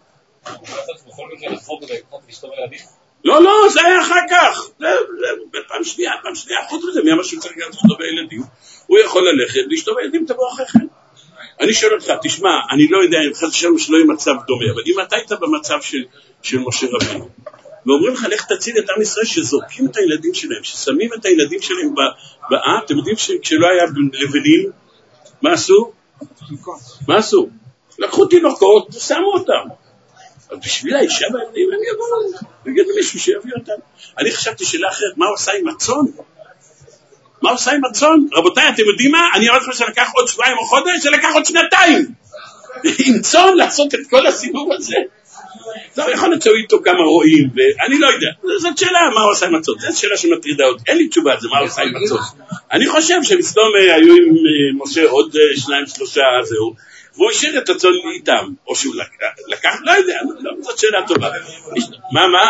לא, לא, זה היה אחר כך. זה, זה, בפעם שנייה, פעם שנייה, חוץ מזה, מי משהו צריך גם לכתוב בילדים? הוא יכול ללכת, לשתוב בילדים, תבוא אחריכם. אני שואל אותך, תשמע, אני לא יודע, אם חד שלום שלא יהיה מצב דומה, אבל אם אתה היית במצב של, של משה רבנו, ואומרים לך, לך תציל את עם ישראל, שזורקים את הילדים שלהם, ששמים את הילדים שלהם באה, אתם יודעים שכשלא היה לבנים, מה עשו? מה עשו? לקחו תינוקות ושמו אותם. אז בשביל האישה והילדים, הם יבואו, נגיד למישהו שיביא אותם. אני חשבתי שאלה אחרת, מה הוא עושה עם הצאן? מה הוא עושה עם הצאן? רבותיי, אתם יודעים מה? אני אמרתי לכם שלקח עוד שבועיים או חודש, זה לקח עוד שנתיים. עם צאן לעשות את כל הסיבוב הזה. לא יכול להיות שהוא איתו כמה רואים, ואני לא יודע. זאת שאלה, מה הוא עושה עם הצאן? זאת שאלה שמטרידה אותי. אין לי תשובה על זה, מה הוא עושה עם הצאן. אני חושב שמסתום היו עם משה עוד שניים, שלושה, זהו. והוא השאיר את הצאן איתם. או שהוא לקח, לא יודע, זאת שאלה טובה. מה, מה?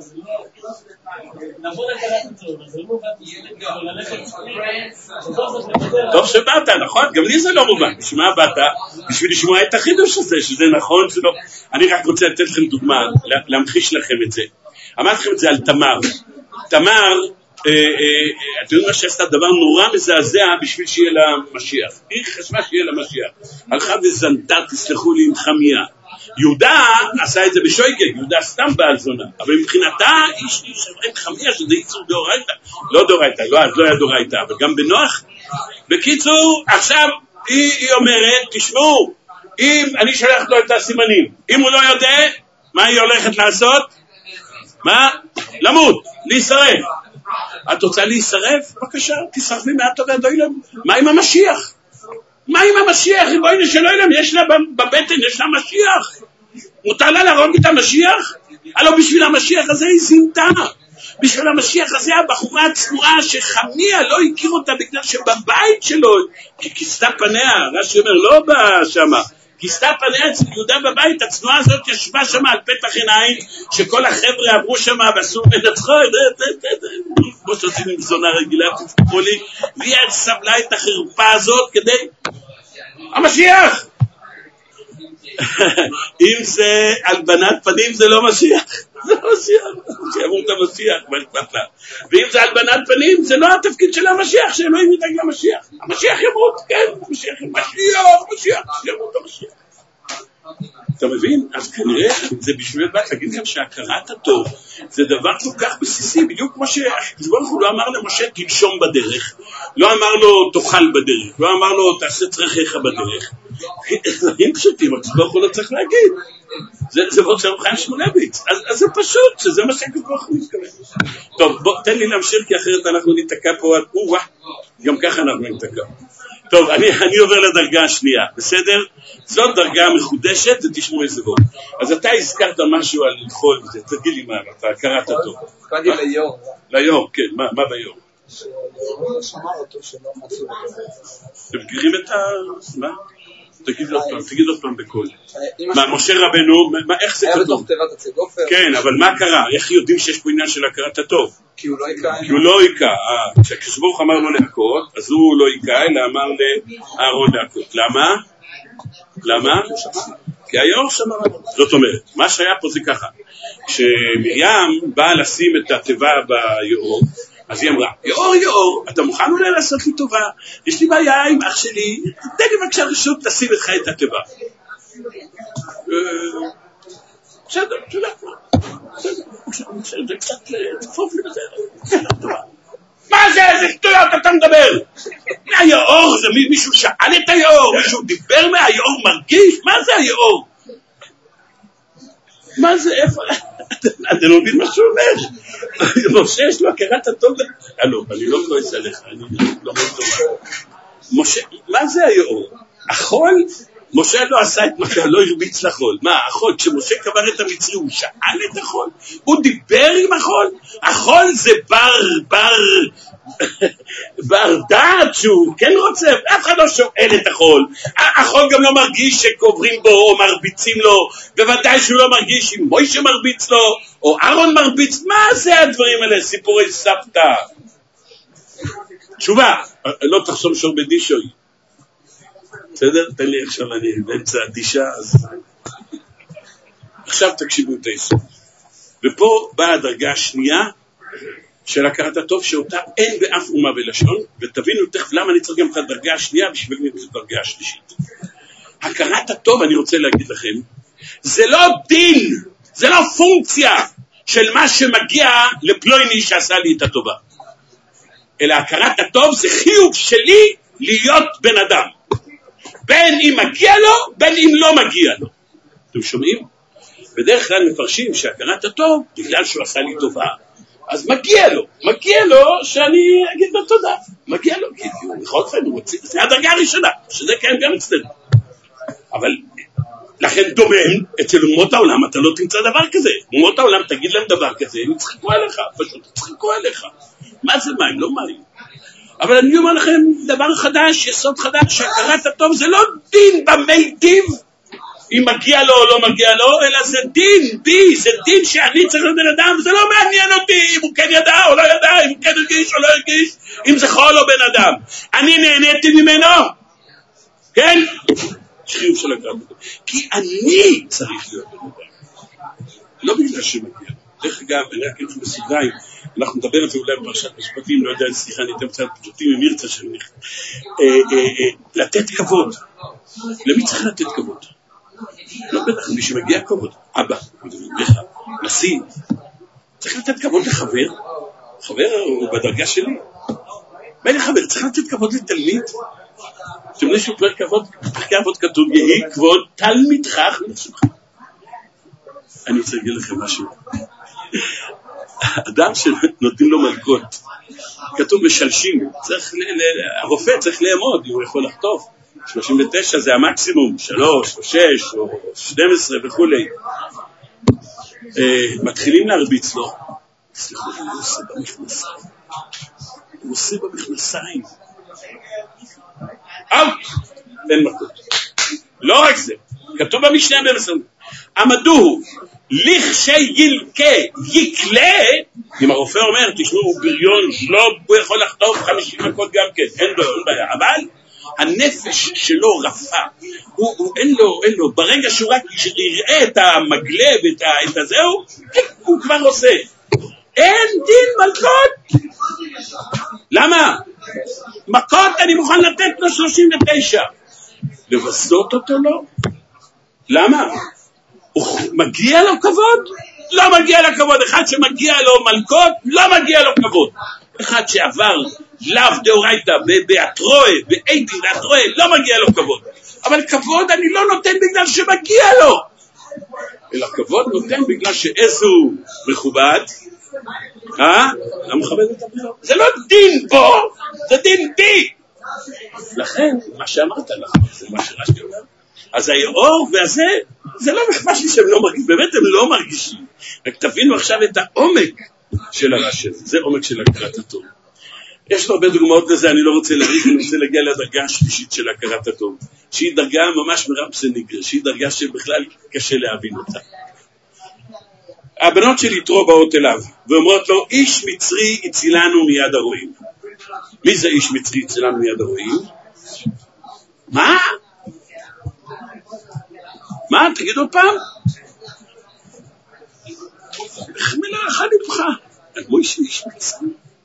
טוב שבאת, נכון? גם לי זה לא מובן. בשביל מה באת? בשביל לשמוע את החידוש הזה, שזה נכון, שלא. אני רק רוצה לתת לכם דוגמה, להמחיש לכם את זה. אמרתי לכם את זה על תמר. תמר, אתם יודעים מה שעשתה דבר נורא מזעזע בשביל שיהיה לה משיח. היא חשבה שיהיה לה משיח. הלכה וזנתה, תסלחו לי, עם חמיה. יהודה עשה את זה בשויגג, יהודה סתם בעל זונה, אבל מבחינתה איש איש עם חמיה שזה ייצור דאורייתא, לא דאורייתא, לא, אז לא היה דאורייתא, אבל גם בנוח. בקיצור, עכשיו היא, היא אומרת, תשמעו, אם אני שולח לו את הסימנים, אם הוא לא יודע, מה היא הולכת לעשות? מה? למות, להישרף. את רוצה להישרף? בבקשה, תשרפי מהתורה דוילם. מה עם המשיח? מה עם המשיח? ריבונו של עולם, יש לה בבטן, יש לה משיח. מותר לה להרוג את המשיח? הלא בשביל המשיח הזה היא זינתה. בשביל המשיח הזה הבחורה הצנועה שחמיה לא הכיר אותה בגלל שבבית שלו, כי כיסתה פניה, רש"י אומר לא בא שמה, כיסתה פניה אצל יהודה בבית, הצנועה הזאת ישבה שם על פתח עיניים, שכל החבר'ה עברו שם ועשו מנצחו, כמו שעושים עם זונה רגילה, תפתחו לי, והיא סבלה את החרפה הזאת כדי... המשיח! אם זה הלבנת פנים זה לא משיח, זה לא משיח, שיאמרו את המשיח, מה אכפת לה? ואם זה הלבנת פנים זה לא התפקיד של המשיח, שאלוהים ידאג למשיח, המשיח ימות, כן, המשיח ימות, משיח, משיח, ימות המשיח. אתה מבין? אז כנראה זה בשביל בת להגיד גם שהכרת הטוב זה דבר כל כך בסיסי, בדיוק כמו שהקדוש ברוך הוא לא אמר למשה תנשום בדרך, לא אמר לו תאכל בדרך, לא אמר לו תעשה צרכיך בדרך. דברים פשוטים, הקדוש ברוך הוא לא צריך להגיד. זה מאוד שם חיים שמואלביץ. אז זה פשוט, שזה מה שהקדוש ברוך הוא מתכוון. טוב, בוא, תן לי להמשיך, כי אחרת אנחנו ניתקע פה עד אוה, גם ככה אנחנו ניתקע. טוב, אני, אני עובר לדרגה השנייה, בסדר? זאת דרגה מחודשת, ותשמעו איזה בוא. אז אתה הזכרת משהו על חול, תגיד לי מה, אתה קראת אותו. קראתי ליאור. ליאור, כן, מה, מה ביאור? ליאור שמע אותו שלא מצאו. אתם מכירים את ה... מה? תגיד עוד פעם, תגיד עוד פעם בקול. מה, משה רבנו, מה, איך זה כתוב? היה בתוך תיבת הצגופר. כן, אבל מה קרה? איך יודעים שיש פה עניין של הכרת הטוב? כי הוא לא יקע. כי הוא לא יקע. כשהקדוש ברוך הוא אמר לו להכות, אז הוא לא יקע, אלא אמר לאהרון להכות. למה? למה? כי היאור שמע. זאת אומרת, מה שהיה פה זה ככה. כשמרים באה לשים את התיבה ביאור, אז היא אמרה, יאור, יאור, אתה מוכן אולי לעשות לי טובה? יש לי בעיה עם אח שלי, תן לי בבקשה רשות, תשים לך את התיבה. בסדר, תודה. בסדר, זה קצת תפוף לי בזה. מה זה? איזה שטויות אתה מדבר? מהיאור, זה מישהו שאל את היאור, מישהו דיבר מהיאור מרגיש? מה זה היאור? מה זה, איפה? אתה לא מבין מה שהוא אומר. משה יש לו הכרת הטוב. לא, אני לא כועס עליך, אני לא מאוד טובה. משה, מה זה היאור? החול? משה לא עשה את מה, לא הרביץ לחול. מה, החול? כשמשה קבר את המצרי, הוא שאל את החול? הוא דיבר עם החול? החול זה בר, בר, בר דעת שהוא כן רוצה, אף אחד לא שואל את החול. החול גם לא מרגיש שקוברים בו או מרביצים לו, בוודאי שהוא לא מרגיש אם מוישה מרביץ לו, או אהרון מרביץ. מה זה הדברים האלה? סיפורי סבתא. תשובה, לא תחסום שור בדישוי. בסדר? תן לי עכשיו, אני באמצע הדישה, אז... עכשיו תקשיבו את היסוד. ופה באה הדרגה השנייה של הכרת הטוב, שאותה אין באף אומה ולשון, ותבינו תכף למה אני צריך גם את הדרגה השנייה בשביל את הדרגה השלישית. הכרת הטוב, אני רוצה להגיד לכם, זה לא דין, זה לא פונקציה של מה שמגיע לפלויני שעשה לי את הטובה. אלא הכרת הטוב זה חיוב שלי להיות בן אדם. בין אם מגיע לו, בין אם לא מגיע לו. אתם שומעים? בדרך כלל מפרשים שהכרת הטוב, בגלל שהוא עשה לי טובה, אז מגיע לו, מגיע לו שאני אגיד לו תודה. מגיע לו, כי הוא בכל זאת, הוא רוצה, זה הדרגה הראשונה, שזה קיים גם אצלנו. אבל לכן דומם, אצל אומות העולם אתה לא תמצא דבר כזה. אומות העולם תגיד להם דבר כזה, הם יצחקו עליך, פשוט יצחקו עליך. מה זה מים? לא מים. אבל אני אומר לכם דבר חדש, יסוד חדש, שהכרת הטוב זה לא דין במיטיב, אם מגיע לו או לא מגיע לו, אלא זה דין, בי, זה דין שאני צריך לבן אדם, זה לא מעניין אותי אם הוא כן ידע או לא ידע, אם הוא כן הרגיש או לא הרגיש, אם זה חול או בן אדם. אני נהניתי ממנו, כן? שחיוב של הכרת הטוב. כי אני צריך להיות בן אדם. לא בגלל שמגיע. דרך אגב, אני רק אגיד בסוגריים, אנחנו נדבר על זה אולי בפרשת משפטים, לא יודע, סליחה, אני אתם קצת פשוטים עם ירצה שאני לתת כבוד. למי צריך לתת כבוד? לא בטח, מי שמגיע כבוד, אבא, נשיא, צריך לתת כבוד לחבר, חבר הוא בדרגה שלי. מה לי חבר, צריך לתת כבוד לתלמיד? אתם יודעים שהוא פרק כבוד, פרקי אבות כתוב, יהי כבוד תלמידך, אני רוצה להגיד לכם משהו. אדם שנותנים לו מלכות, כתוב משלשים, צריך, הרופא צריך לאמוד, הוא יכול לחטוף. שלושים ותשע זה המקסימום, שלוש או שש או שתים עשרה וכו'. מתחילים להרביץ לו, סליחו, הוא עושה במכנסיים. הוא עושה במכנסיים. אאוט! אין מכות. לא רק זה, כתוב במשנה במסורת, עמדו, לכשילקה יקלה, אם הרופא אומר, תשמעו, הוא בריון, שלוב, הוא יכול לחטוף חמישים מכות גם כן, אין לו, אין בעיה, אבל הנפש שלו רפה, הוא, הוא, אין לו, אין לו, ברגע שהוא רק יראה את המגלה ואת ה, את הזהו, הוא כבר עושה. אין דין מלכות. למה? מכות אני מוכן לתת לו שלושים ותשע. לבסות אותו לא? למה? הוא מגיע לו כבוד? לא מגיע לו כבוד. אחד שמגיע לו מלכות, לא מגיע לו כבוד. אחד שעבר לאו דאורייתא באתרואה, באיידין באתרואה, לא מגיע לו כבוד. אבל כבוד אני לא נותן בגלל שמגיע לו, אלא כבוד נותן בגלל שאיזו מכובד. אה? לא מכבד את הבריאות. זה לא דין בו, זה דין בי. לכן, מה שאמרת לך, זה מה שרשתי אומר. אז היאור והזה, זה לא מחמש לי שהם לא מרגישים, באמת הם לא מרגישים. רק תבינו עכשיו את העומק של הרש הזה, זה עומק של הכרת הטוב. יש לו הרבה דוגמאות לזה, אני לא רוצה להריך, אני רוצה להגיע לדרגה השלישית של הכרת הטוב, שהיא דרגה ממש מרב סניגר, שהיא דרגה שבכלל קשה להבין אותה. הבנות של יתרו באות אליו, ואומרות לו, איש מצרי הצילנו מיד הרועים. מי זה איש מצרי הצילנו מיד הרועים? מה? מה? תגיד עוד פעם? איך מילה אחת לבך? כמו איש איש מצרי.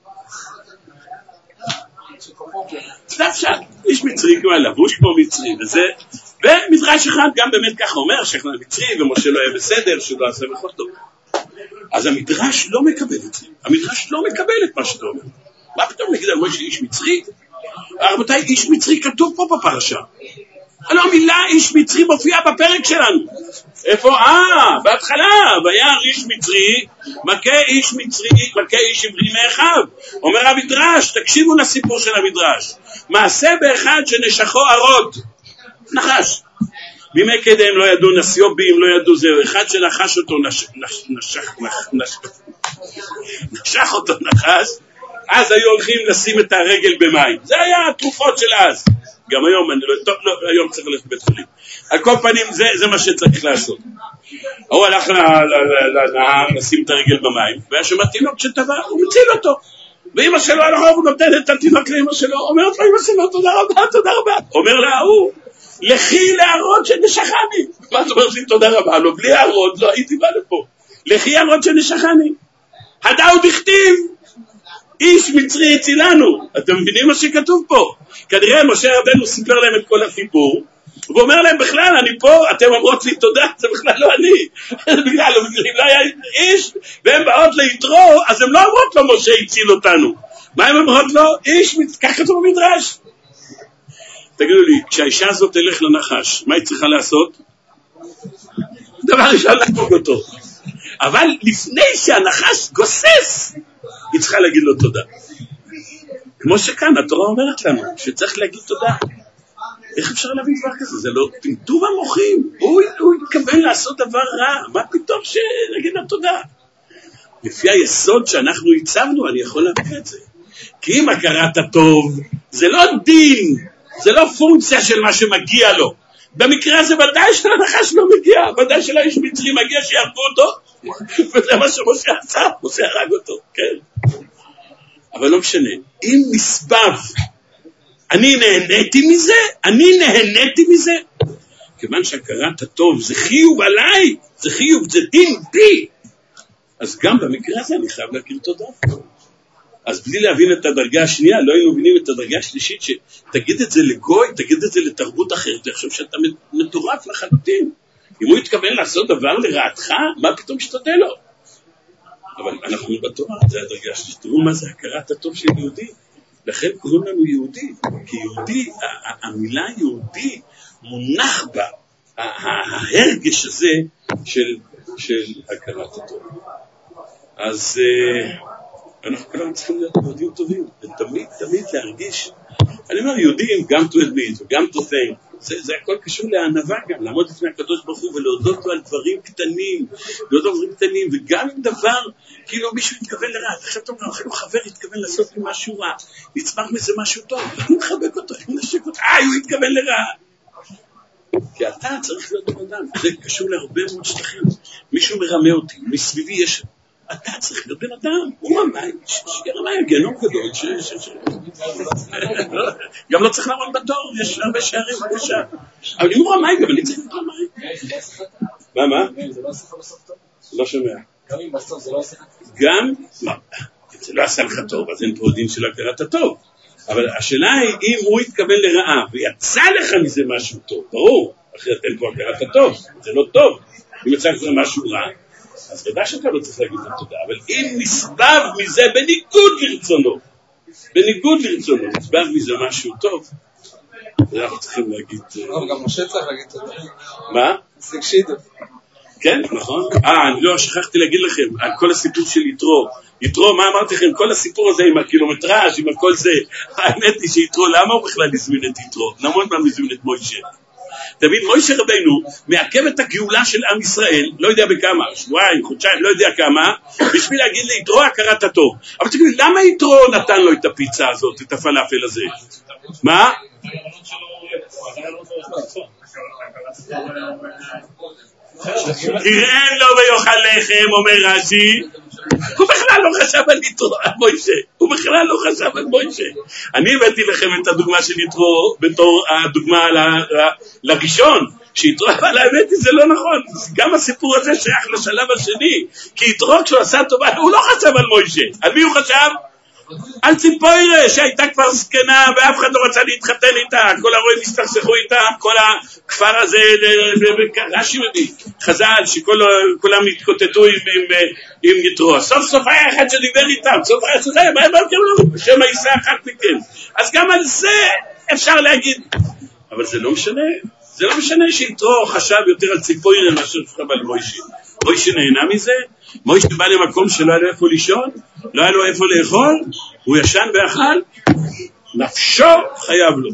דווקא איש מצרי כמו לבוש כמו מצרי, וזה, ומדרש אחד גם באמת ככה אומר, שכנה מצרי ומשה לא היה בסדר, שהוא לא עשה מחות טוב. אז המדרש לא מקבל את זה, המדרש לא מקבל את מה שאתה אומר. מה פתאום נגיד על משה איש מצרי? רבותיי, איש מצרי כתוב פה בפרשה. הלא המילה איש מצרי מופיעה בפרק שלנו. איפה? אה, בהתחלה, וירא איש מצרי, מכה איש מצרי, מכה איש עברי מאחיו. אומר המדרש, תקשיבו לסיפור של המדרש. מעשה באחד שנשכו ערוד, נחש. בימי קדם לא ידעו נסיו בים, לא ידעו זהו. אחד שנחש אותו, נש, נש, נשך, נש, נש, נשך אותו נחש, אז היו הולכים לשים את הרגל במים. זה היה התרופות של אז. גם היום, אני לא, טוב, לא, היום צריך ללכת בית חולים. על כל פנים, זה, זה מה שצריך לעשות. הוא הלך לנהר, לשים את הרגל במים, והיה שם תינוק שטבע, הוא מציל אותו. ואמא שלו על הרוב, הוא נותן את התינוק לאמא שלו, אומרת לו, אמא שלו, תודה רבה, תודה רבה. אומר לה, הוא, לכי להרוד שנשכני. מה זאת אומרת לי, תודה רבה? לא, בלי הרוד, לא הייתי בא לפה. לכי הרוד שנשכני. הדאו דכתיב, איש מצרי הצילנו. אתם מבינים מה שכתוב פה? כנראה משה רבנו סיפר להם את כל הסיפור, והוא אומר להם בכלל, אני פה, אתם אומרות לי תודה, זה בכלל לא אני. בגלל, אם לא היה איש, והם באות ליתרו, אז הם לא אומרות לו משה הציל אותנו. מה הם אומרות לו? איש, כך כתוב במדרש. תגידו לי, כשהאישה הזאת תלך לנחש, מה היא צריכה לעשות? דבר ראשון להפוג אותו. אבל לפני שהנחש גוסס, היא צריכה להגיד לו תודה. כמו שכאן, התורה אומרת לנו, שצריך להגיד תודה. איך אפשר להביא דבר כזה? זה לא טמטום המוחים. הוא, הוא התכוון לעשות דבר רע. מה פתאום שנגיד לו תודה? לפי היסוד שאנחנו הצבנו, אני יכול להביא את זה. כי אם הכרת הטוב, זה לא דין, זה לא פונקציה של מה שמגיע לו. במקרה הזה ודאי של הנחש לא מגיע, ודאי של האיש מצרי מגיע שיערפו אותו, וזה מה שמשה עשה, משה הרג אותו, כן. אבל לא משנה, אם נסבב, אני נהניתי מזה, אני נהניתי מזה, כיוון שהכרת הטוב זה חיוב עליי, זה חיוב, זה דין בי, אז גם במקרה הזה אני חייב להכיר תודה. אז בלי להבין את הדרגה השנייה, לא היינו מבינים את הדרגה השלישית, שתגיד את זה לגוי, תגיד את זה לתרבות אחרת, אני חושב שאתה מטורף לחלוטין. אם הוא יתכוון לעשות דבר לרעתך, מה פתאום שתודה לו? אבל אנחנו בתורה, זה הדרגה השלישית. תראו מה זה הכרת הטוב של יהודי. לכן קוראים לנו יהודי, כי יהודי, המילה יהודי מונח בה, ההרגש הזה של, של הכרת הטוב. אז אנחנו כולם צריכים להיות יהודים טובים, ותמיד, תמיד להרגיש. אני אומר, יהודים גם to admit וגם to thank, זה, זה הכל קשור לענווה גם, לעמוד לפני הקדוש ברוך הוא ולהודות לו על דברים קטנים, להודות דברים קטנים, וגם אם דבר, כאילו מישהו יתכוון לרע, עכשיו אתה אומר, אפילו חבר יתכוון לעשות לי משהו רע, נצמח מזה משהו טוב, אני מחבק אותו, אני נשק אותו, אה, הוא יתכוון לרע. כי אתה צריך להיות בן אדם, זה קשור להרבה מאוד שטחים. מישהו מרמה אותי, מסביבי יש... אתה צריך להיות בן אדם, הוא רמאי, שרמאי, גיהנום גדול, גם לא צריך לעמוד בתור, יש הרבה שערים בבקשה. אבל אם הוא רמאי, גם אני צריך להיות רמאי. מה, מה? זה לא עושה לך בסוף טוב? לא שומע. גם אם בסוף זה לא עושה לך טוב? גם, לא, זה לא עשה לך טוב, אז אין פה דין של הכרת הטוב. אבל השאלה היא, אם הוא התכוון לרעה, ויצא לך מזה משהו טוב, ברור, אחרת אין פה הכרת הטוב, זה לא טוב. אם יצא לך משהו רע, אז ודאי שאתה לא צריך להגיד את תודה, אבל אם נסבב מזה בניגוד לרצונו, בניגוד לרצונו, נסבב מזה משהו טוב, אנחנו צריכים להגיד... אבל גם משה צריך להגיד תודה. מה? זה קשידו. כן, נכון. אה, אני לא שכחתי להגיד לכם, על כל הסיפור של יתרו. יתרו, מה אמרתי לכם? כל הסיפור הזה עם הקילומטראז', עם הכל זה, האמת היא שיתרו, למה הוא בכלל הזמין את יתרו? נמון מה מזמין את מוישה. תבין, מוישה רבינו מעכב את הגאולה של עם ישראל, לא יודע בכמה, שבועיים, חודשיים, לא יודע כמה, בשביל להגיד ליתרו הכרת הטוב. אבל תגיד, למה יתרו נתן לו את הפיצה הזאת, את הפלאפל הזה? מה? תראה לו ויאכל לחם, אומר רש"י, הוא בכלל לא חשב על יתרו, על מוישה, הוא בכלל לא חשב על מוישה. אני הבאתי לכם את הדוגמה של יתרו בתור הדוגמה לראשון, שיתרו, אבל האמת היא זה לא נכון, גם הסיפור הזה שייך לשלב השני, כי יתרו כשהוא עשה טובה, הוא לא חשב על מוישה, על מי הוא חשב? על ציפוירה שהייתה כבר זקנה ואף אחד לא רצה להתחתן איתה, כל הרואים הסתכסכו איתה, כל הכפר הזה, רש"י מביא, חז"ל שכולם התקוטטו עם יתרו, סוף סוף היה אחד שדיבר איתם, סוף היה סוף היה, מה אמרתם לו? בשם הישא אחת מכם. אז גם על זה אפשר להגיד, אבל זה לא משנה, זה לא משנה שיתרו חשב יותר על ציפוירה מאשר חשב על מוישה. מוישה נהנה מזה? מוישה בא למקום שלא היה לו איפה לישון, לא היה לו איפה לאכול, הוא ישן ואכל, נפשו חייב לו.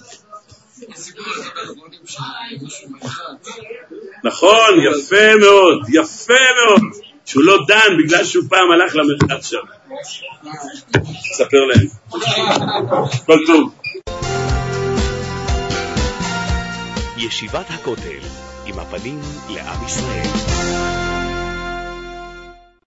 נכון, יפה מאוד, יפה מאוד, שהוא לא דן בגלל שהוא פעם הלך למרחץ שם. ספר להם. כל טוב. ישיבת הכותל עם הפנים לעם ישראל.